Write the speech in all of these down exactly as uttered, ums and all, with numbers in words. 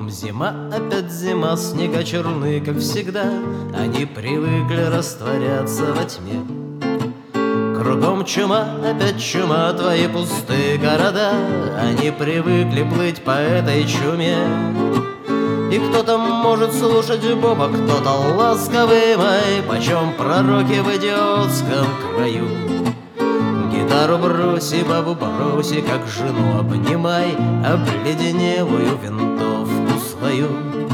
Кругом зима, опять зима, снега черны, как всегда. Они привыкли растворяться во тьме. Кругом чума, опять чума, твои пустые города. Они привыкли плыть по этой чуме. И кто-то может слушать Боба, кто-то ласковый май, почем пророки в идиотском краю. Гитару броси, бабу броси, как жену обнимай, обледенелую винтовку свою.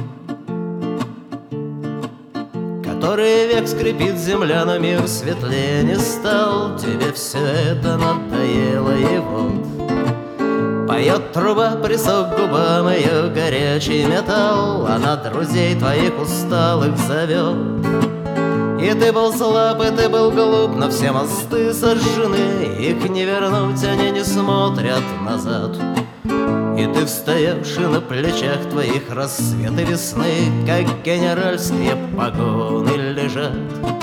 Который век скрипит земля, но мир светлее не стал. Тебе все это надоело, и вот поет труба, присох губам ее горячий металл. Она друзей твоих усталых зовет. И ты был слаб, и ты был глуп, но все мосты сожжены. Их не вернуть, они не смотрят назад. И ты встаешь, и на плечах твоих рассветы весны, как генеральские погоны, лежат.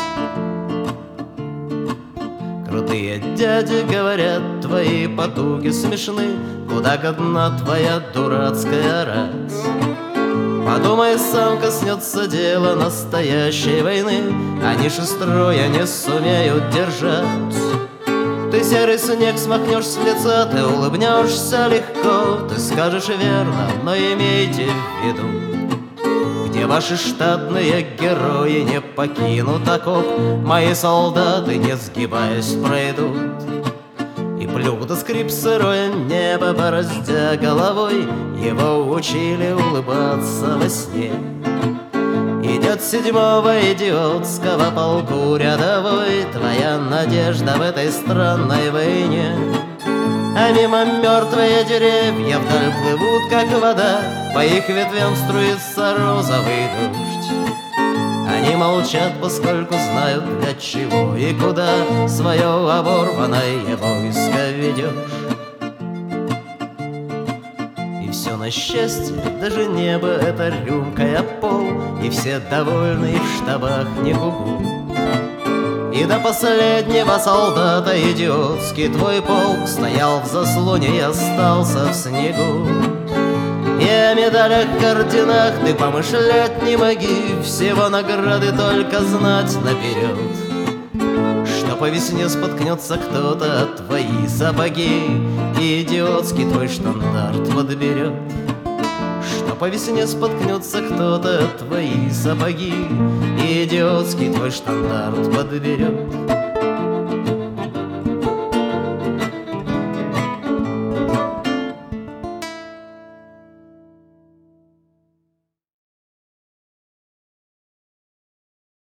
Крутые дяди говорят, твои потуги смешны. Куда годна твоя дурацкая рать? Подумай сам, коснется дело настоящей войны. Они шестроя не сумеют держать. Ты серый снег смахнешь с лица, ты улыбнешься легко. Ты скажешь верно, но имейте в виду, где ваши штатные герои не покинут окоп, мои солдаты, не сгибаясь, пройдут. И плюх скрип сырое небо, бороздя головой, его учили улыбаться во сне. Идет седьмого идиотского полку рядовой, твоя надежда в этой странной войне. А мимо мертвые деревья вдаль плывут, как вода, по их ветвям струится розовый дождь. Они молчат, поскольку знают, для чего и куда свое оборванное войско ведешь. И все на счастье, даже небо — это рюмка, а пол, и все довольны, и в штабах не гугу. И до последнего солдата идиотский твой полк стоял в заслоне и остался в снегу. И о медалях, орденах ты помышлять не моги, всего награды только знать наперед, что по весне споткнется кто-то от твои сапоги, и идиотский твой штандарт подберет. Что по весне споткнется кто-то от твои сапоги, и идиотский твой штандарт подберет.